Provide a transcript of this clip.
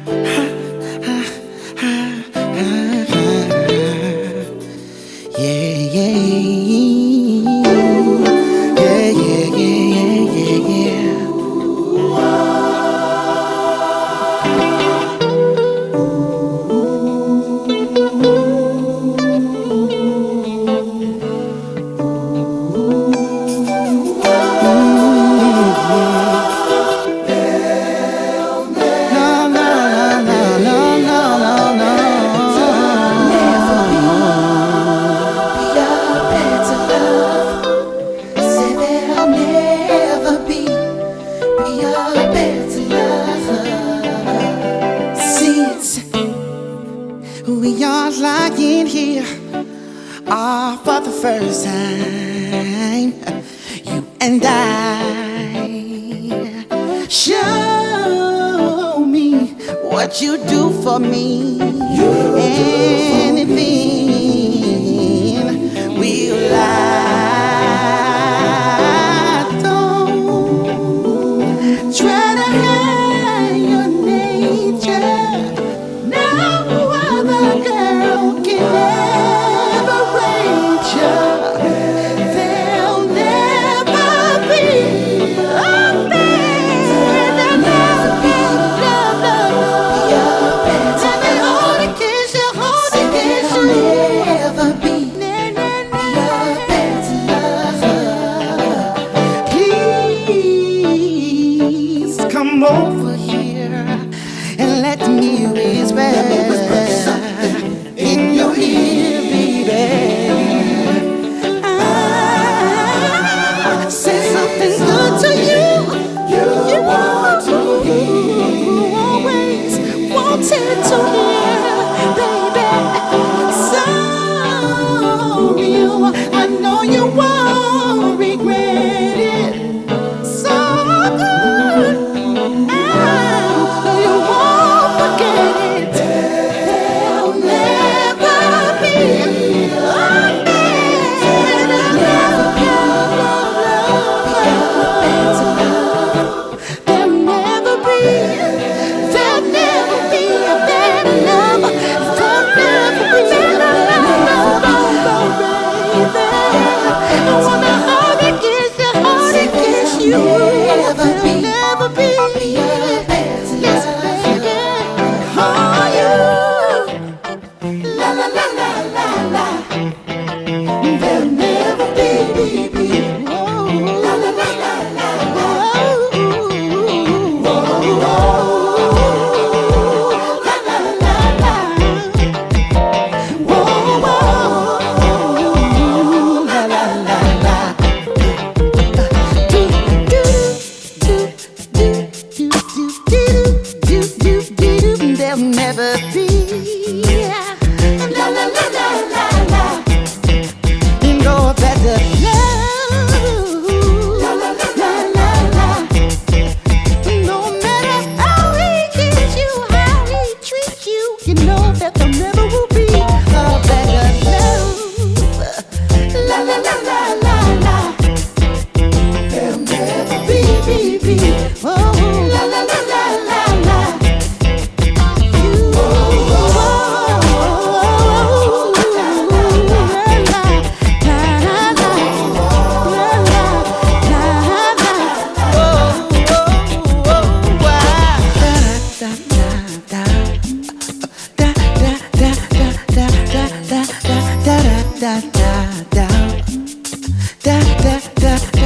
We are lying here all for the first time. You and I. Show me what you do for me. Anything we'll lie. Don't try to hide your nature. No other girl can ever rate you. There'll never be a man. There'll never be love. And they hold it kiss you, hold it kiss you. Never be your better lover. Please come over here and let me whisper in your ear, baby. I say something good to you. You want to always wanted to hear, baby. So you, I know you won't regret it. So good. I know you won't forget it. There'll never be a man. There'll never be There'll never be a better love. There'll never be baby. I wanna hug and kiss you, hold and kiss you. There'll never be a better love. Oh, you. La la la la la la. There'll never be. Oh, la la la la la la. Oh, la la la la. Oh, la la la la. There'll never be la la la la la la. No better love. La la la la la la. No matter how he gets you, how he treats you, you know that there never will be a better love. La la la la la la. There'll never be. Oh, la la la la la la. Da da da da